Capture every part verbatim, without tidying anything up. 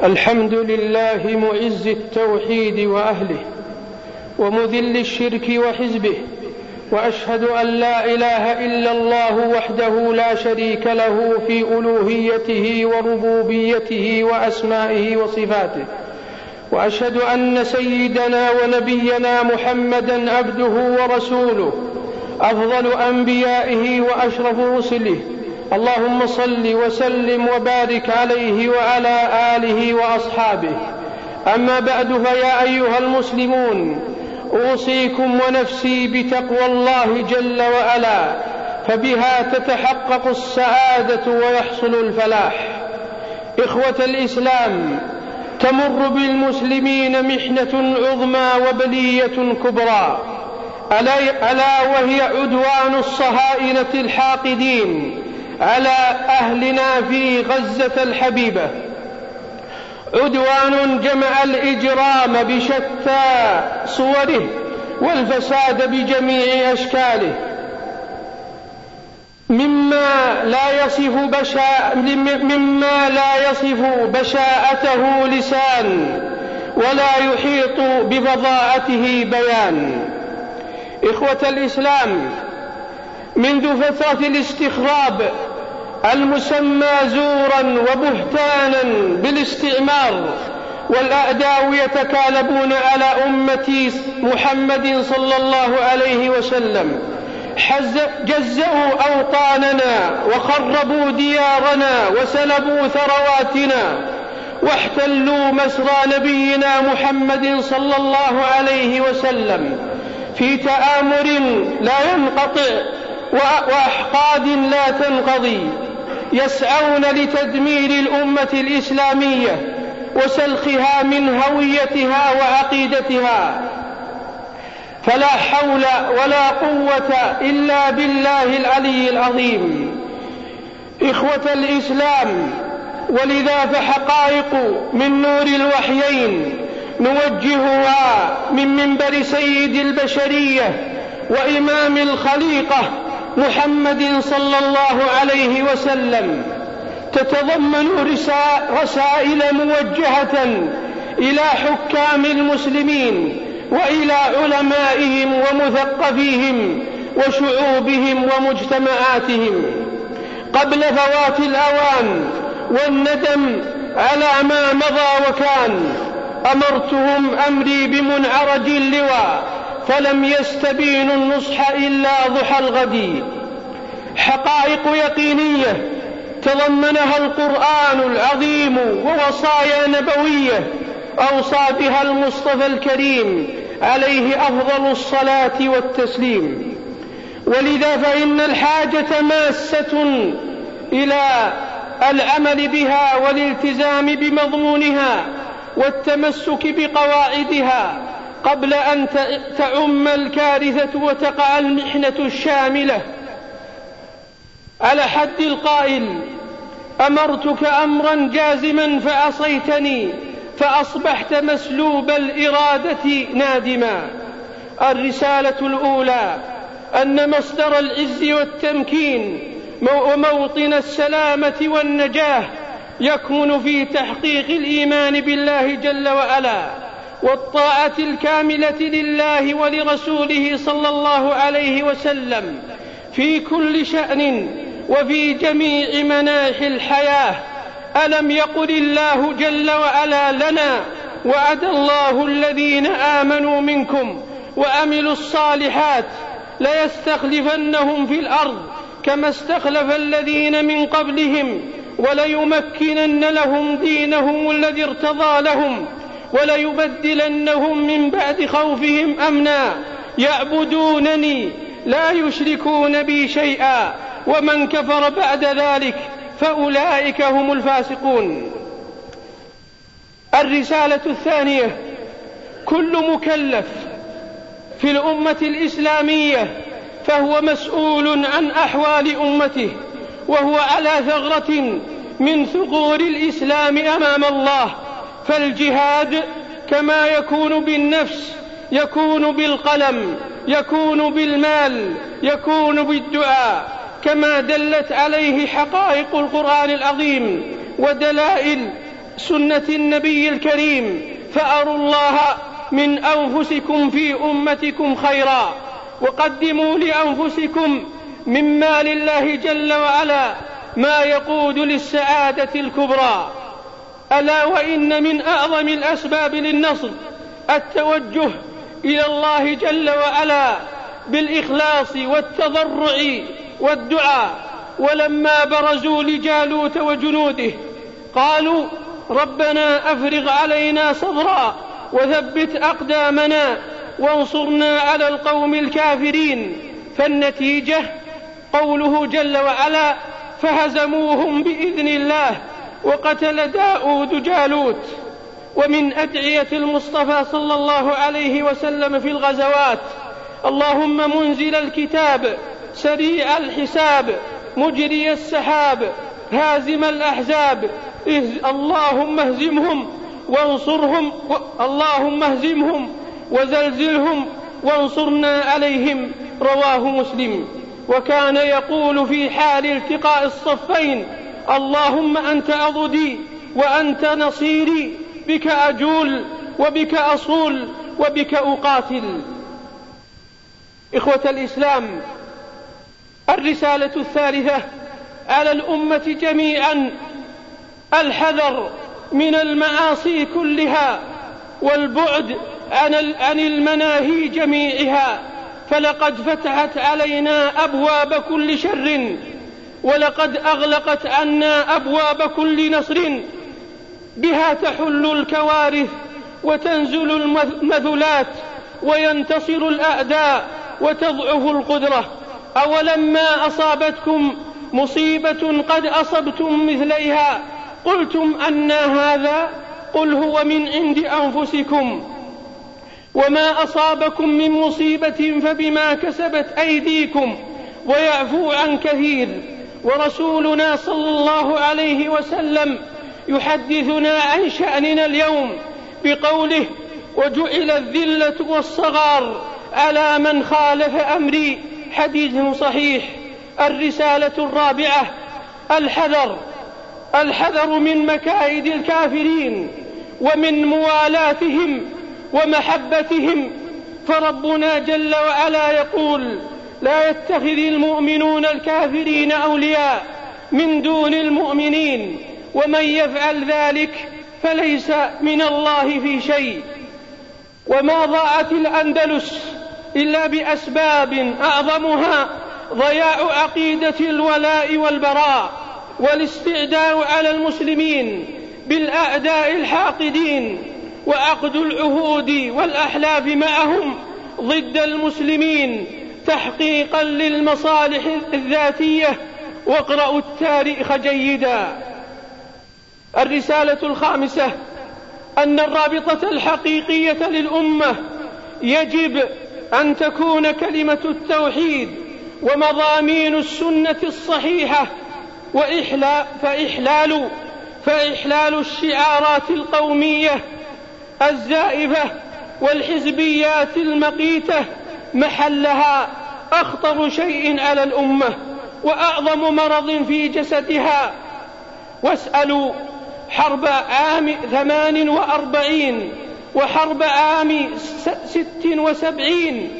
الحمد لله معز التوحيد وأهله ومذل الشرك وحزبه، وأشهد أن لا إله إلا الله وحده لا شريك له في ألوهيته وربوبيته وأسمائه وصفاته، وأشهد أن سيدنا ونبينا محمدا عبده ورسوله أفضل أنبيائه وأشرف رسله، اللهم صل وسلم وبارك عليه وعلى آله وأصحابه. أما بعد، فيا أيها المسلمون، أوصيكم ونفسي بتقوى الله جل وعلا، فبها تتحقق السعادة ويحصل الفلاح. إخوة الإسلام، تمر بالمسلمين محنة عظمى وبلية كبرى، ألا وهي عدوان الصهاينة الحاقدين على أهلنا في غزة الحبيبة، عدوان جمع الإجرام بشتى صوره والفساد بجميع أشكاله، مما لا يصف بشا... مما لا يصف بشاءته لسان ولا يحيط بفظاعته بيان. إخوة الإسلام، منذ فترة الاستخراب المسمى زورا وبهتانا بالاستعمار، والأعداء يتكالبون على أمة محمد صلى الله عليه وسلم، جزأوا أوطاننا وخربوا ديارنا وسلبوا ثرواتنا، واحتلوا مسرى نبينا محمد صلى الله عليه وسلم في تآمر لا ينقطع وأحقاد لا تنقضي، يسعون لتدمير الأمة الإسلامية وسلخها من هويتها وعقيدتها، فلا حول ولا قوة إلا بالله العلي العظيم. إخوة الإسلام، ولذا فحقائق من نور الوحيين نوجهها من منبر سيد البشرية وإمام الخليقة محمد صلى الله عليه وسلم، تتضمن رسائل موجهة إلى حكام المسلمين وإلى علمائهم ومثقفيهم وشعوبهم ومجتمعاتهم. قبل فوات الأوان والندم على ما مضى وكان، أمرتهم أمري بمنعرج اللواء، فلم يستبينوا النصح إلا ضحى الغد. حقائق يقينية تضمنها القرآن العظيم ووصايا نبوية أوصى بها المصطفى الكريم عليه أفضل الصلاة والتسليم، ولذا فإن الحاجة ماسة إلى العمل بها والالتزام بمضمونها والتمسك بقواعدها قبل أن تعم الكارثة وتقع المحنة الشاملة. على حد القائل: أمرتك أمرا جازما فعصيتني فأصبحت مسلوب الإرادة نادما. الرسالة الأولى أن مصدر العز والتمكين وموطن السلامة والنجاة يكمن في تحقيق الإيمان بالله جل وعلا والطاعة الكاملة لله ولرسوله صلى الله عليه وسلم في كل شأن وفي جميع مناحي الحياة. ألم يقل الله جل وعلا لنا: وعد الله الذين آمنوا منكم وعملوا الصالحات ليستخلفنهم في الأرض كما استخلف الذين من قبلهم وليمكنن لهم دينهم الذي ارتضى لهم وليبدلنهم من بعد خوفهم أمنا يعبدونني لا يشركون بي شيئا ومن كفر بعد ذلك فأولئك هم الفاسقون. الرسالة الثانية: كل مكلف في الأمة الإسلامية فهو مسؤول عن أحوال أمته، وهو على ثغرة من ثغور الإسلام أمام الله، فالجهاد كما يكون بالنفس يكون بالقلم، يكون بالمال، يكون بالدعاء، كما دلت عليه حقائق القرآن العظيم ودلائل سنة النبي الكريم، فأروا الله من أنفسكم في أمتكم خيرا، وقدموا لأنفسكم من مال الله جل وعلا ما يقود للسعادة الكبرى. ألا وإن من أعظم الأسباب للنصر التوجه إلى الله جل وعلا بالإخلاص والتضرع والدعاء. ولما برزوا لجالوت وجنوده قالوا ربنا أفرغ علينا صبرا وثبت أقدامنا وانصرنا على القوم الكافرين، فالنتيجة قوله جل وعلا فهزموهم بإذن الله وقتل داود جالوت. ومن أدعية المصطفى صلى الله عليه وسلم في الغزوات اللهم منزل الكتاب سريع الحساب مجري السحاب هازم الأحزاب اللهم اهزمهم وانصرهم و... اللهم اهزمهم وزلزلهم وانصرنا عليهم، رواه مسلم. وكان يقول في حال التقاء الصفين اللهم أنت عضدي وأنت نصيري، بك أجول وبك أصول وبك أقاتل. إخوة الإسلام، الرسالة الثالثة على الأمة جميعا الحذر من المعاصي كلها والبعد عن المناهي جميعها، فلقد فتحت علينا أبواب كل شر ولقد أغلقت عنا أبواب كل نصر، بها تحل الكوارث وتنزل المذلات وينتصر الأعداء وتضعف القدرة. أولما أصابتكم مصيبة قد أصبتم مثليها قلتم أنى هذا قل هو من عند أنفسكم وما أصابكم من مصيبة فبما كسبت أيديكم ويعفو عن كثير. ورسولنا صلى الله عليه وسلم يحدثنا عن شأننا اليوم بقوله وجعل الذلة والصغار على من خالف أمري، حديث صحيح. الرسالة الرابعة الحذر الحذر من مكائد الكافرين ومن موالاتهم ومحبتهم، فربنا جل وعلا يقول لا يتخذ المؤمنون الكافرين أولياء من دون المؤمنين ومن يفعل ذلك فليس من الله في شيء. وما ضاعت الأندلس إلا بأسباب أعظمها ضياع عقيدة الولاء والبراء والاستعداء على المسلمين بالأعداء الحاقدين وعقد العهود والأحلاف معهم ضد المسلمين تحقيقا للمصالح الذاتية. واقرأوا التاريخ جيدا. الرسالة الخامسة أن الرابطة الحقيقية للأمة يجب أن تكون كلمة التوحيد ومضامين السنة الصحيحة، وإحلال فإحلال, فإحلال الشعارات القومية الزائفة والحزبيات المقيتة محلها أخطر شيء على الأمة وأعظم مرض في جسدها. واسألوا حرب عام ثمان وأربعين وحرب عام ست وسبعين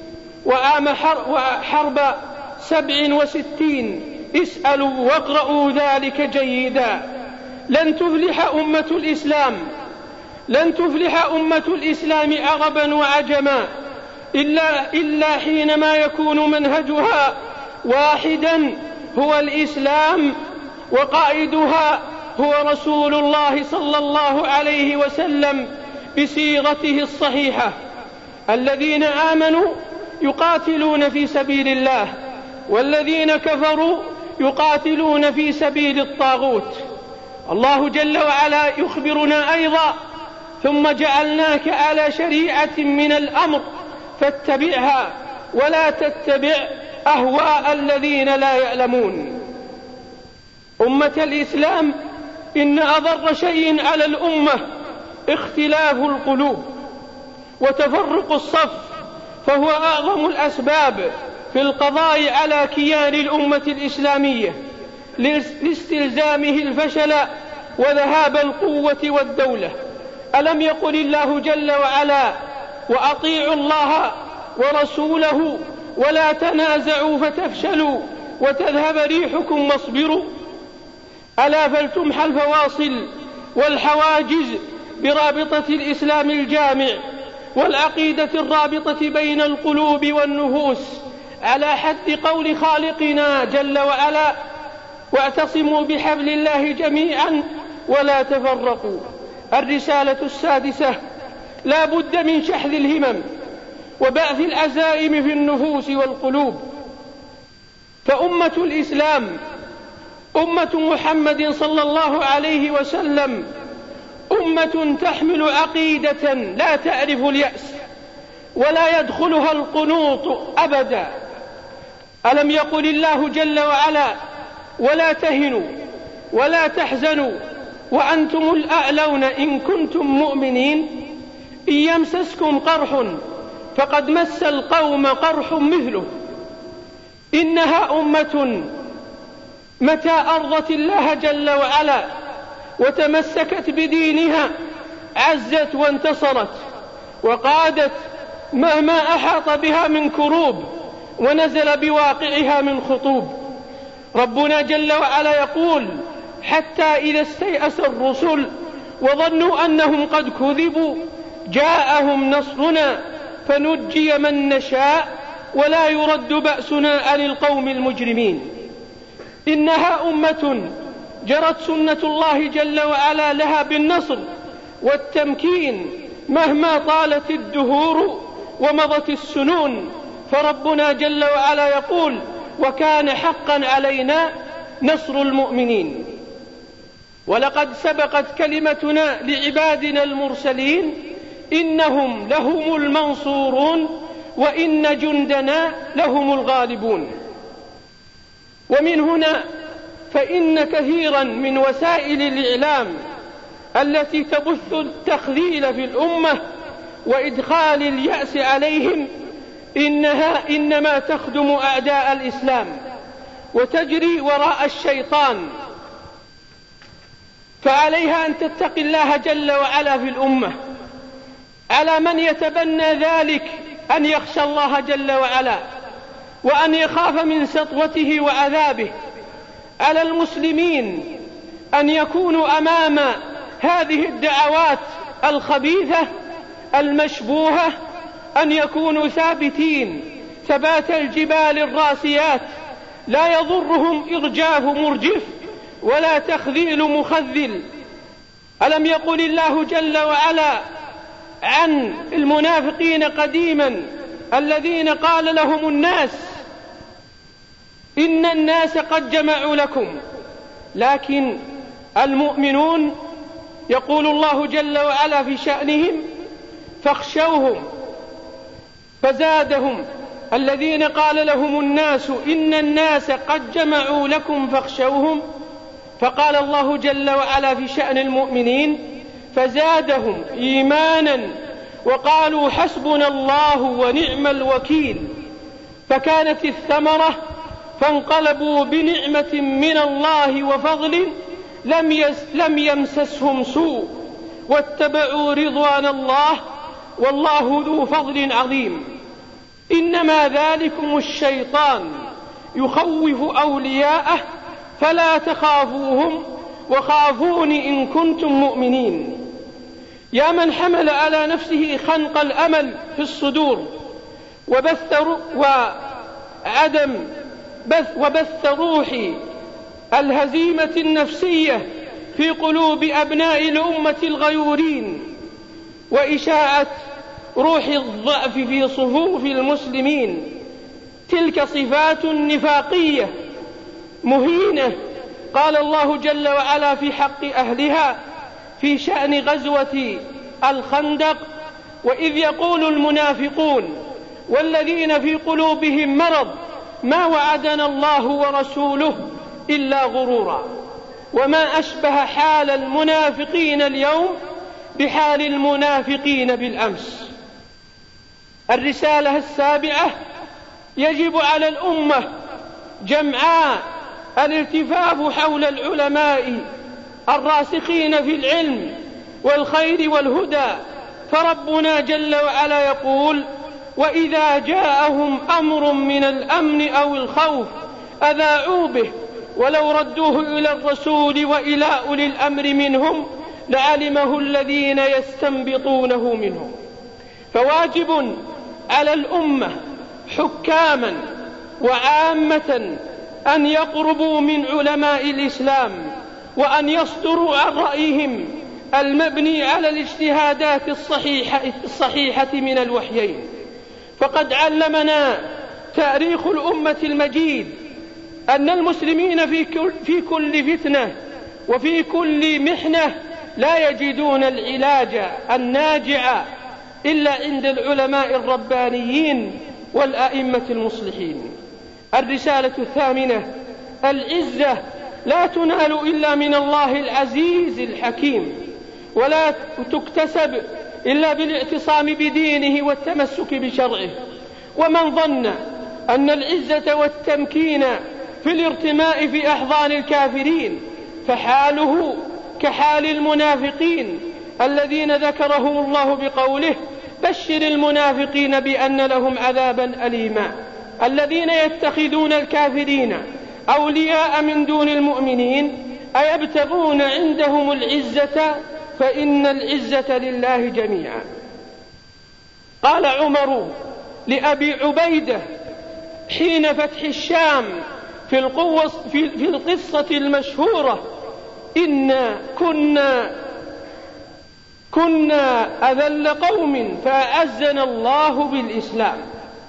وحرب سبع وستين، اسألوا واقرأوا ذلك جيدا. لن تفلح أمة الإسلام لن تفلح أمة الإسلام عربا وعجما إلا, إلا حينما يكون منهجها واحدا هو الإسلام وقائدها هو رسول الله صلى الله عليه وسلم بصيغته الصحيحة. الذين آمنوا يقاتلون في سبيل الله والذين كفروا يقاتلون في سبيل الطاغوت. الله جل وعلا يخبرنا أيضا ثم جعلناك على شريعة من الأمر فاتبعها ولا تتبع أهواء الذين لا يعلمون. أمة الإسلام، إن أضر شيء على الأمة اختلاف القلوب وتفرق الصف، فهو أعظم الأسباب في القضاء على كيان الأمة الإسلامية لاستلزامه الفشل وذهاب القوة والدولة. ألم يقل الله جل وعلا: وأطيعوا الله ورسوله ولا تنازعوا فتفشلوا وتذهب ريحكم واصبروا؟ ألا فلتمحى الفواصل والحواجز برابطة الإسلام الجامع والعقيدة الرابطة بين القلوب والنفوس على حد قول خالقنا جل وعلا: واعتصموا بحبل الله جميعا ولا تفرقوا. الرسالة السادسة: لا بد من شحذ الهمم وبعث العزائم في النفوس والقلوب. فأمة الإسلام أمة محمد صلى الله عليه وسلم أمة تحمل عقيدة لا تعرف اليأس ولا يدخلها القنوط أبدا. ألم يقل الله جل وعلا: ولا تهنوا ولا تحزنوا وأنتم الأعلون إن كنتم مؤمنين إن يمسسكم قرح فقد مس القوم قرح مثله. إنها أمة متى أرضت الله جل وعلا وتمسكت بدينها عزت وانتصرت وقادت مهما أحاط بها من كروب ونزل بواقعها من خطوب. ربنا جل وعلا يقول: حتى إذا استيأس الرسل وظنوا أنهم قد كذبوا جاءهم نصرنا فنجي من نشاء ولا يرد بأسنا عن القوم المجرمين. إنها أمة جرت سنة الله جل وعلا لها بالنصر والتمكين مهما طالت الدهور ومضت السنون. فربنا جل وعلا يقول: وكان حقا علينا نصر المؤمنين. ولقد سبقت كلمتنا لعبادنا المرسلين إنهم لهم المنصورون وإن جندنا لهم الغالبون. ومن هنا فإن كثيرا من وسائل الإعلام التي تبث التخذيل في الأمة وإدخال اليأس عليهم إنها إنما تخدم أعداء الإسلام وتجري وراء الشيطان. فعليها أن تتقي الله جل وعلا في الأمة. على من يتبنى ذلك أن يخشى الله جل وعلا وأن يخاف من سطوته وعذابه. على المسلمين أن يكونوا أمام هذه الدعوات الخبيثة المشبوهة أن يكونوا ثابتين ثبات الجبال الراسيات، لا يضرهم إرجاف مرجف ولا تخذيل مخذل. ألم يقل الله جل وعلا عن المنافقين قديما الذين قال لهم الناس إن الناس قد جمعوا لكم، لكن المؤمنون يقول الله جل وعلا في شأنهم: فاخشوهم. فزادهم: الذين قال لهم الناس إن الناس قد جمعوا لكم فاخشوهم. فقال الله جل وعلا في شأن المؤمنين: فزادهم إيمانا وقالوا حسبنا الله ونعم الوكيل. فكانت الثمرة فانقلبوا بنعمة من الله وفضل لم, يس لم يمسسهم سوء واتبعوا رضوان الله والله ذو فضل عظيم. إنما ذلكم الشيطان يخوف أولياءه فلا تخافوهم وخافون إن كنتم مؤمنين. يا من حمل على نفسه خنق الأمل في الصدور وبث وعدم بث وبث روح الهزيمة النفسية في قلوب أبناء الأمة الغيورين وإشاعة روح الضعف في صفوف المسلمين. تلك صفات نفاقية مهينة قال الله جل وعلا في حق أهلها في شأن غزوة الخندق: وإذ يقول المنافقون والذين في قلوبهم مرض ما وعدنا الله ورسوله إلا غرورا. وما أشبه حال المنافقين اليوم بحال المنافقين بالأمس. الرسالة السابعة: يجب على الأمة جمعاء الالتفاف حول العلماء الراسخين في العلم والخير والهدى. فربنا جل وعلا يقول: وإذا جاءهم أمر من الأمن أو الخوف أذاعوا به ولو ردوه إلى الرسول وإلى أولي الأمر منهم لعلمه الذين يستنبطونه منهم. فواجب على الأمة حكاما وعامة أن يقربوا من علماء الإسلام وأن يصدروا عن رأيهم المبني على الاجتهادات الصحيحة, الصحيحة من الوحيين. فقد علمنا تاريخ الأمة المجيد أن المسلمين في كل, في كل فتنة وفي كل محنة لا يجدون العلاج الناجع إلا عند العلماء الربانيين والأئمة المصلحين. الرسالة الثامنة: العزة لا تنال إلا من الله العزيز الحكيم، ولا تكتسب إلا بالاعتصام بدينه والتمسك بشرعه. ومن ظن أن العزة والتمكين في الارتماء في أحضان الكافرين فحاله كحال المنافقين الذين ذكرهم الله بقوله: بشر المنافقين بأن لهم عذابا أليما. الذين يتخذون الكافرين أولياء من دون المؤمنين أيبتغون عندهم العزة فإن العزة لله جميعا. قال عمر لأبي عبيدة حين فتح الشام في, القوة في, في القصة المشهورة: إنا كنا كنا أذل قوم فأعزنا الله بالإسلام،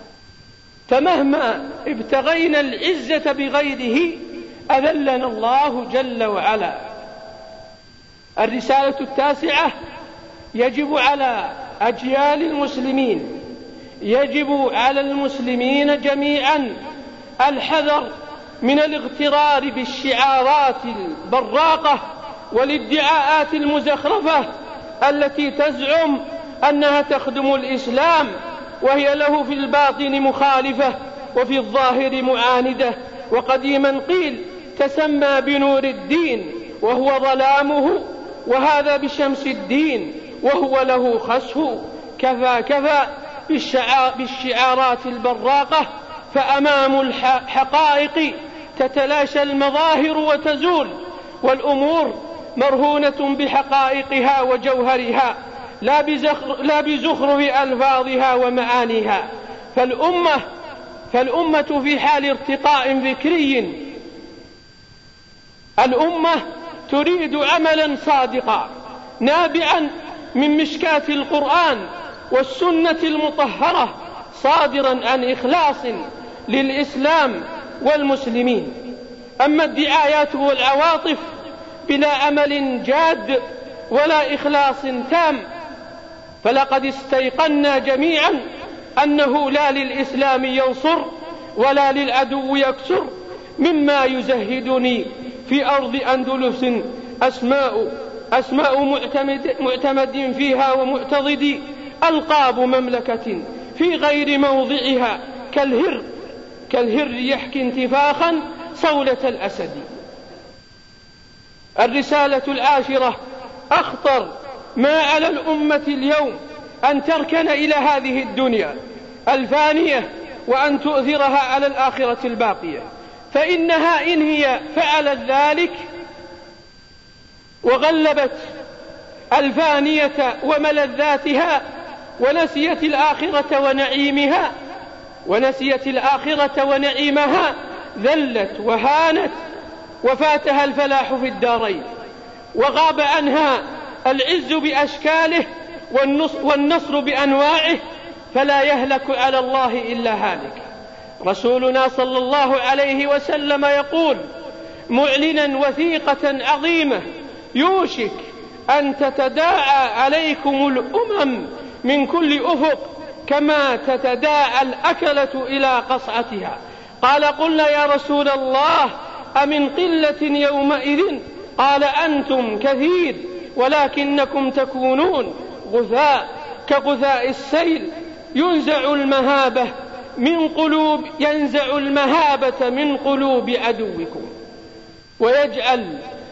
فمهما ابتغينا العزة بغيره أذلنا الله جل وعلا. الرسالة التاسعة: يجب على أجيال المسلمين يجب على المسلمين جميعا الحذر من الاغترار بالشعارات البراقة والادعاءات المزخرفة التي تزعم أنها تخدم الإسلام وهي له في الباطن مخالفة وفي الظاهر معاندة. وقديما قيل: تسمى بنور الدين وهو ظلامه، وهذا بشمس الدين وهو له خسه. كفى كفى بالشعارات البراقة، فأمام الحقائق تتلاشى المظاهر وتزول، والأمور مرهونة بحقائقها وجوهرها لا بزخرف ألفاظها ومعانيها. فالأمة, فالأمة في حال ارتقاء فكري. الأمة تريد عملا صادقا نابعا من مشكاة القرآن والسنة المطهرة صادرا عن إخلاص للإسلام والمسلمين. أما الدعايات والعواطف بلا عمل جاد ولا إخلاص تام فلقد استيقنا جميعا أنه لا للإسلام ينصر ولا للعدو يكسر. مما يزهدني في أرض أندلس أسماء, أسماء معتمد, معتمد فيها ومعتضد، ألقاب مملكة في غير موضعها كالهر كالهر يحكي انتفاخا صولة الأسد. الرسالة العاشرة: أخطر ما على الأمة اليوم أن تركن إلى هذه الدنيا الفانية وأن تؤثرها على الآخرة الباقية، فإنها إن هي فعلت ذلك وغلبت الفانية وملذاتها ونسيت الآخرة ونعيمها ونسيت الآخرة ونعيمها ذلت وهانت وفاتها الفلاح في الدارين، وغاب عنها العز بأشكاله والنصر بأنواعه، فلا يهلك على الله إلا هالك. رسولنا صلى الله عليه وسلم يقول معلنا وثيقة عظيمة: يوشك أن تتداعى عليكم الأمم من كل أفق كما تتداعى الأكلة إلى قصعتها. قال: قلنا يا رسول الله أمن قلة يومئذ؟ قال: أنتم كثير ولكنكم تكونون غثاء كغثاء السيل ينزع المهابة من قلوب ينزع المهابة من قلوب عدوكم ويجعل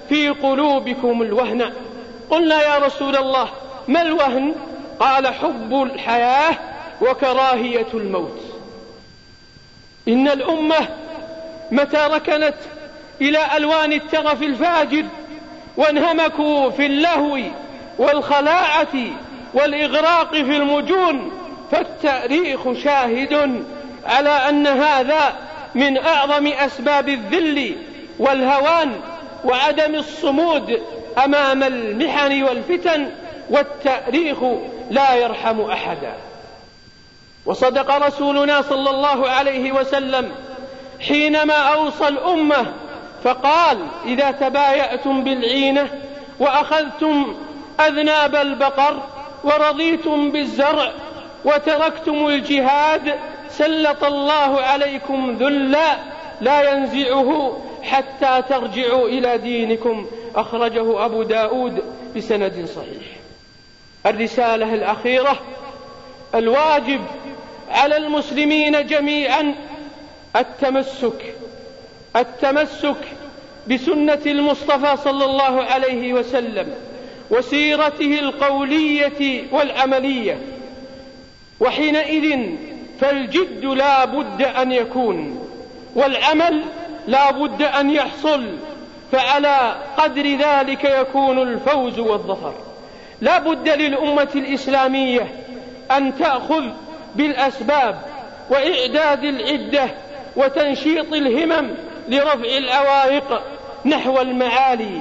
في قلوبكم الوهن. قلنا يا رسول الله ما الوهن؟ قال حب الحياة وكراهية الموت. إن الأمة متى ركنت إلى ألوان الترف الفاجر وانهمكوا في اللهو والخلاعة والإغراق في المجون، فالتاريخ شاهد على أن هذا من أعظم أسباب الذل والهوان وعدم الصمود أمام المحن والفتن، والتاريخ لا يرحم أحدا. وصدق رسولنا صلى الله عليه وسلم حينما أوصى الأمة فقال: إذا تبايعتم بالعينة وأخذتم أذناب البقر ورضيتم بالزرع وتركتم الجهاد سلط الله عليكم ذلا لا ينزعه حتى ترجعوا إلى دينكم. أخرجه أبو داود بسند صحيح. الرسالة الأخيرة: الواجب على المسلمين جميعا التمسك التمسك بسنة المصطفى صلى الله عليه وسلم وسيرته القولية والعملية، وحينئذ فالجد لا بد أن يكون، والعمل لا بد أن يحصل، فعلى قدر ذلك يكون الفوز والظفر. لا بد للأمة الإسلامية أن تأخذ بالأسباب وإعداد العدة وتنشيط الهمم لرفع العوائق نحو المعالي.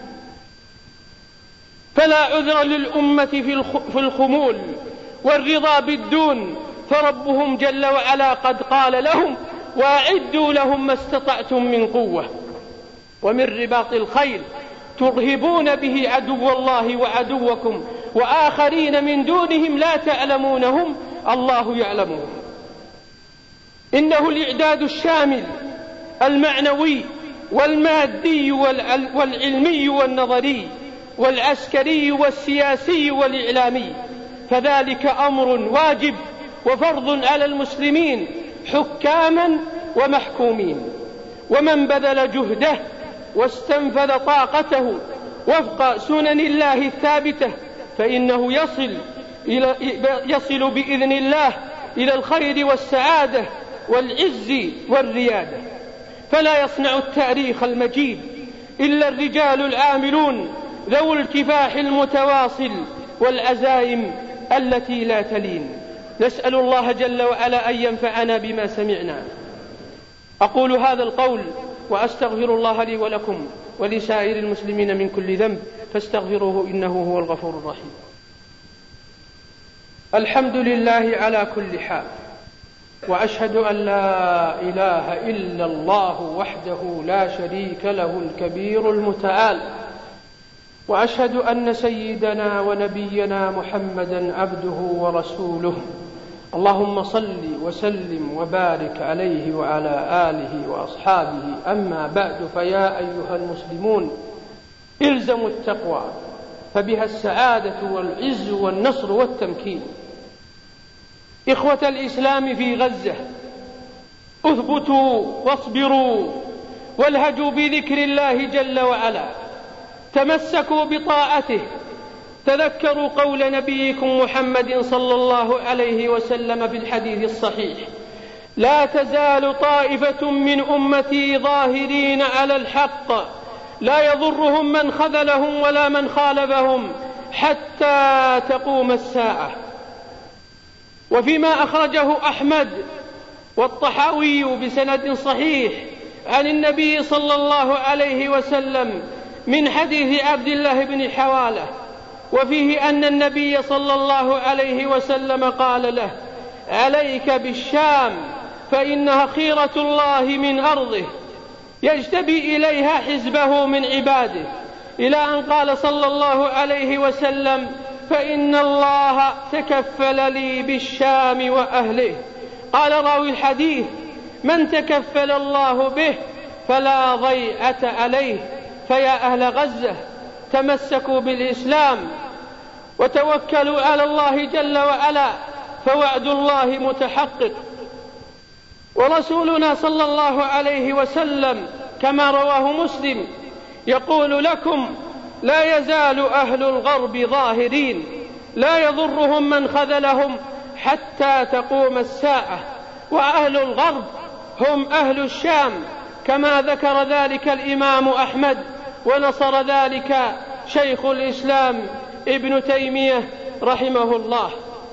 فلا عذر للأمة في الخمول والرضا بالدون، فربهم جل وعلا قد قال لهم: وأعدوا لهم ما استطعتم من قوة ومن رباط الخيل ترهبون به عدو الله وعدوكم وآخرين من دونهم لا تعلمونهم الله يعلمهم. إنه الإعداد الشامل المعنوي والمادي والعلمي والنظري والعسكري والسياسي والإعلامي، فذلك أمر واجب وفرض على المسلمين حكاما ومحكومين. ومن بذل جهده واستنفذ طاقته وفق سنن الله الثابتة فإنه يصل, إلى يصل بإذن الله إلى الخير والسعادة والعز والريادة. فلا يصنع التاريخ المجيد إلا الرجال العاملون ذو الكفاح المتواصل والعزائم التي لا تلين. نسأل الله جل وعلا أن ينفعنا بما سمعنا. أقول هذا القول وأستغفر الله لي ولكم ولسائر المسلمين من كل ذنب فاستغفروه إنه هو الغفور الرحيم. الحمد لله على كل حال، وأشهد أن لا إله إلا الله وحده لا شريك له الكبير المتعال، وأشهد أن سيدنا ونبينا محمدا عبده ورسوله. اللهم صل وسلم وبارك عليه وعلى آله وأصحابه. أما بعد، فيا أيها المسلمون إلزموا التقوى، فبها السعادة والعز والنصر والتمكين. إخوة الإسلام في غزة، اثبتوا واصبروا والهجوا بذكر الله جل وعلا، تمسكوا بطاعته. تذكروا قول نبيكم محمد صلى الله عليه وسلم في الحديث الصحيح: لا تزال طائفة من أمتي ظاهرين على الحق لا يضرهم من خذلهم ولا من خالفهم حتى تقوم الساعة. وفيما أخرجه أحمد والطحاوي بسند صحيح عن النبي صلى الله عليه وسلم من حديث عبد الله بن حوالة، وفيه أن النبي صلى الله عليه وسلم قال له: عليك بالشام فإنها خيرة الله من أرضه يجتبي إليها حزبه من عباده، إلى أن قال صلى الله عليه وسلم: فإن الله تكفل لي بالشام وأهله. قال راوي الحديث: من تكفل الله به فلا ضيعة عليه. فيا أهل غزة، تمسكوا بالإسلام وتوكلوا على الله جل وعلا، فوعد الله متحقق. ورسولنا صلى الله عليه وسلم كما رواه مسلم يقول لكم: لا يزال أهل الغرب ظاهرين، لا يضرهم من خذلهم حتى تقوم الساعة. وأهل الغرب هم أهل الشام، كما ذكر ذلك الإمام أحمد، ونصر ذلك شيخ الإسلام ابن تيمية رحمه الله.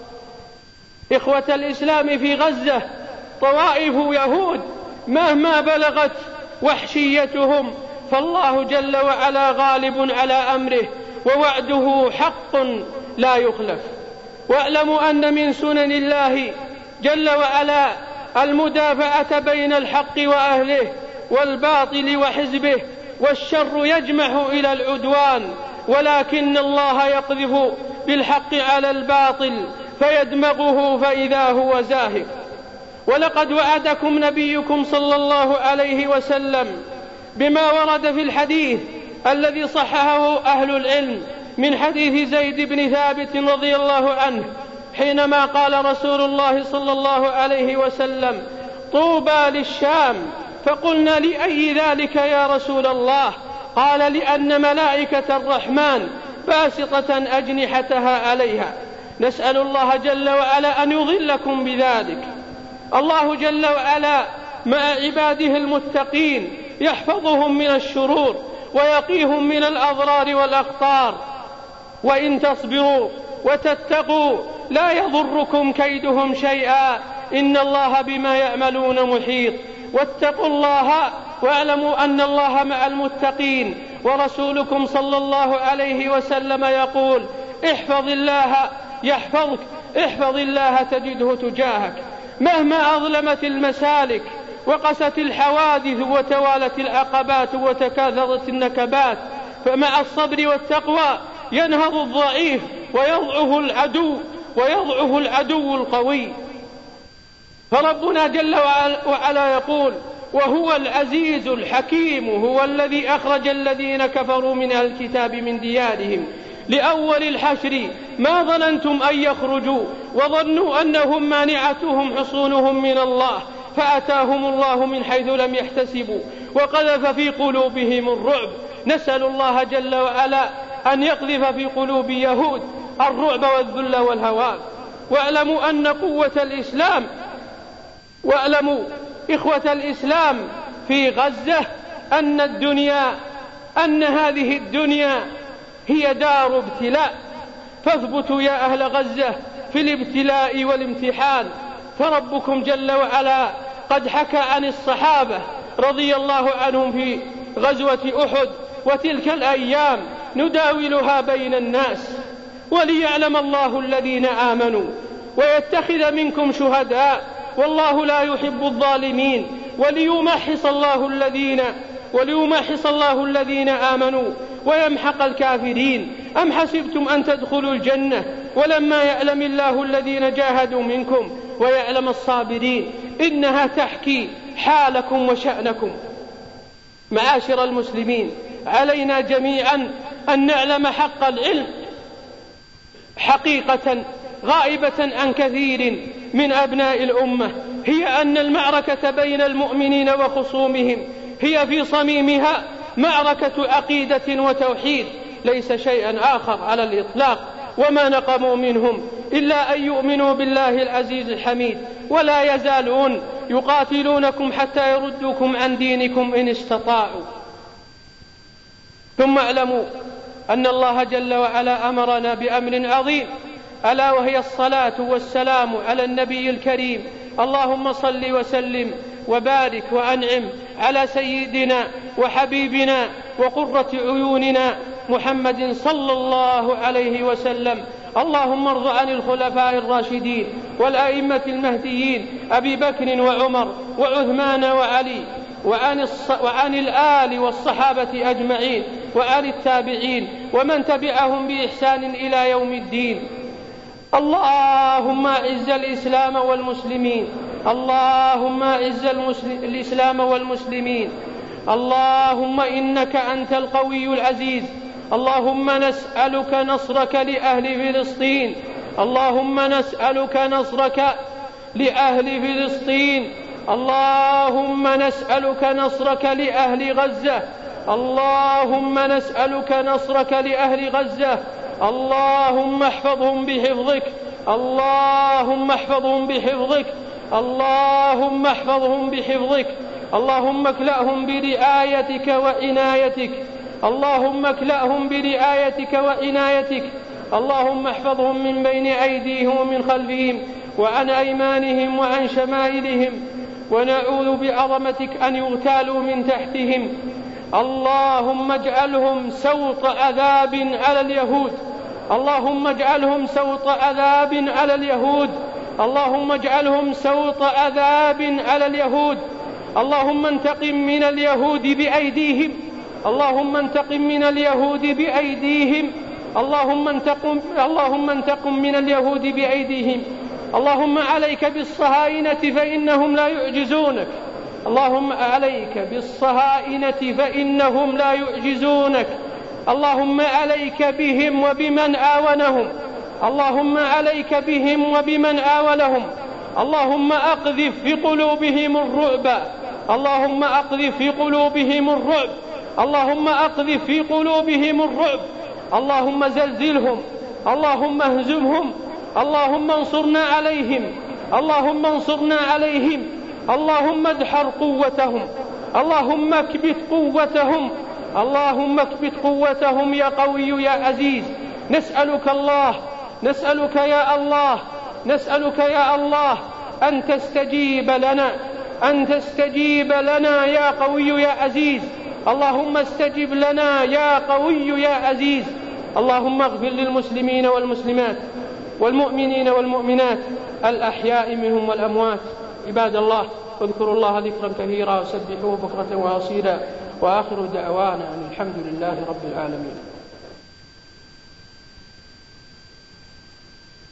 إخوة الإسلام، في غزة طوائف يهود مهما بلغت وحشيتهم فالله جل وعلا غالب على أمره، ووعده حق لا يخلف. واعلموا أن من سنن الله جل وعلا المدافعة بين الحق وأهله والباطل وحزبه، والشر يجمح إلى العدوان، ولكن الله يقذف بالحق على الباطل فيدمغه فإذا هو زاهق. ولقد وعدكم نبيكم صلى الله عليه وسلم بما ورد في الحديث الذي صححه أهل العلم من حديث زيد بن ثابت رضي الله عنه، حينما قال رسول الله صلى الله عليه وسلم: طوبى للشام. فقلنا: لأي ذلك يا رسول الله؟ قال: لأن ملائكة الرحمن باسطة أجنحتها عليها. نسأل الله جل وعلا أن يظلكم بذلك. الله جل وعلا مع عباده المتقين يحفظهم من الشرور ويقيهم من الأضرار والأخطار، وإن تصبروا وتتقوا لا يضركم كيدهم شيئا، إن الله بما يعملون محيط. واتقوا الله واعلموا أن الله مع المتقين. ورسولكم صلى الله عليه وسلم يقول: احفظ الله يحفظك، احفظ الله تجده تجاهك. مهما أظلمت المسالك وقست الحوادث وتوالت العقبات وتكاثرت النكبات، فمع الصبر والتقوى ينهض الضعيف ويضعف العدو ويضعف العدو القوي. فربنا جل وعلا يقول: وهو العزيز الحكيم، هو الذي أخرج الذين كفروا من أهل الكتاب من ديارهم لأول الحشر ما ظننتم أن يخرجوا وظنوا أنهم مانعتهم حصونهم من الله فأتاهم الله من حيث لم يحتسبوا وقذف في قلوبهم الرعب. نسأل الله جل وعلا أن يقذف في قلوب يهود الرعب والذل والهوان. واعلموا أن قوة الإسلام واعلموا إخوة الإسلام في غزة أن الدنيا أن هذه الدنيا هي دار ابتلاء، فاثبتوا يا أهل غزة في الابتلاء والامتحان. فربكم جل وعلا قد حكى عن الصحابة رضي الله عنهم في غزوة أحد: وتلك الأيام نداولها بين الناس وليعلم الله الذين آمنوا ويتخذ منكم شهداء والله لا يحب الظالمين وليمحص الله الذين وليمحص الله الذين آمنوا ويمحق الكافرين. أم حسبتم أن تدخلوا الجنة ولما يعلم الله الذين جاهدوا منكم ويعلم الصابرين؟ إنها تحكي حالكم وشأنكم. معاشر المسلمين، علينا جميعا أن نعلم حق العلم حقيقة غائبة عن كثير من أبناء الأمة، هي أن المعركة بين المؤمنين وخصومهم هي في صميمها معركة عقيدة وتوحيد، ليس شيئا آخر على الإطلاق. وما نقموا منهم إلا أن يؤمنوا بالله العزيز الحميد، ولا يزالون يقاتلونكم حتى يردوكم عن دينكم إن استطاعوا. ثم اعلموا أن الله جل وعلا أمرنا بأمر عظيم، ألا وهي الصلاة والسلام على النبي الكريم. اللهم صل وسلم وبارك وأنعم على سيدنا وحبيبنا وقرة عيوننا محمد صلى الله عليه وسلم. اللهم ارض عن الخلفاء الراشدين والأئمة المهديين أبي بكر وعمر وعثمان وعلي، وعن, الص... وعن الآل والصحابة أجمعين، وعن التابعين ومن تبعهم بإحسان إلى يوم الدين. اللهم أعز الإسلام والمسلمين، اللهم أعز المسلم... الإسلام والمسلمين. اللهم إنك أنت القوي العزيز. اللهم نسألك نصرك لأهل فلسطين، اللهم نسألك نصرك لأهل فلسطين، اللهم نسألك نصرك لأهل غزة، اللهم نسألك نصرك لأهل غزة، اللهم احفظهم بحفظك، اللهم احفظهم بحفظك، اللهم احفظهم بحفظك، اللهم اكلأهم برعايتك وعنايتك، اللهم اكلأهم برعايتك وعنايتك، اللهم احفظهم من بين أيديهم ومن خلفهم وعن أيمانهم وعن شمائلهم، ونعوذ بعظمتك أن يغتالوا من تحتهم. اللهم اجعلهم سوط عذاب على اليهود، اللهم اجعلهم سوط عذاب على اليهود، اللهم اجعلهم سوط عذاب على اليهود. اللهم انتقم من اليهود بأيديهم، اللهم انتقم من اليهود بأيديهم، اللهم انتقم اللهم انتقم من اليهود بأيديهم. اللهم عليك بالصهاينة فإنهم لا يعجزونك، اللهم عليك بالصهاينة فإنهم لا يعجزونك، اللهم عليك بهم وبمن آونهم، اللهم عليك بهم وبمن آولهم. اللهم أقذف في قلوبهم الرعب، اللهم أقذف في قلوبهم الرعب، اللهم أقذف في قلوبهم الرعب، اللهم زلزلهم، اللهم اهزمهم، اللهم انصرنا عليهم، اللهم انصرنا عليهم، اللهم ادحر قوتهم، اللهم اكبت قوتهم، اللهم اكبت قوتهم يا قوي يا عزيز. نسألك الله نسألك يا الله نسألك يا الله أن تستجيب لنا، أن تستجيب لنا يا قوي يا عزيز، اللهم استجب لنا يا قوي يا عزيز. اللهم اغفر للمسلمين والمسلمات والمؤمنين والمؤمنات الأحياء منهم والأموات. عباد الله، اذكروا الله ذكرا كثيرا وسبحوه بكرة وأصيلا، وآخر دعوانا أن الحمد لله رب العالمين.